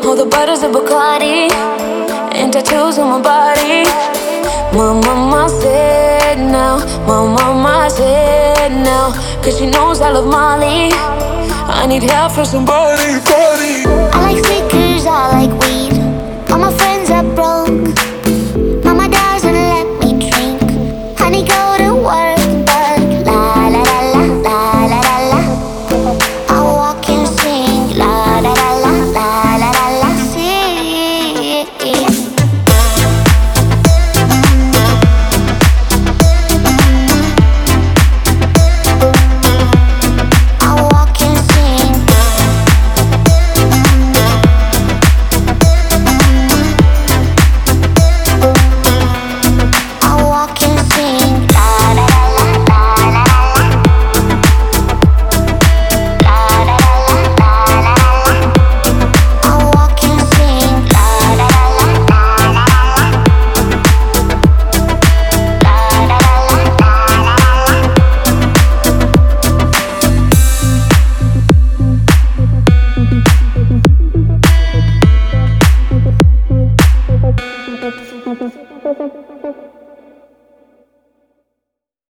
All the bottles of Bacardi and tattoos on my body. My mama said now, my mama said now, cause she knows I love Molly. I need help from somebody, buddy. I like sweet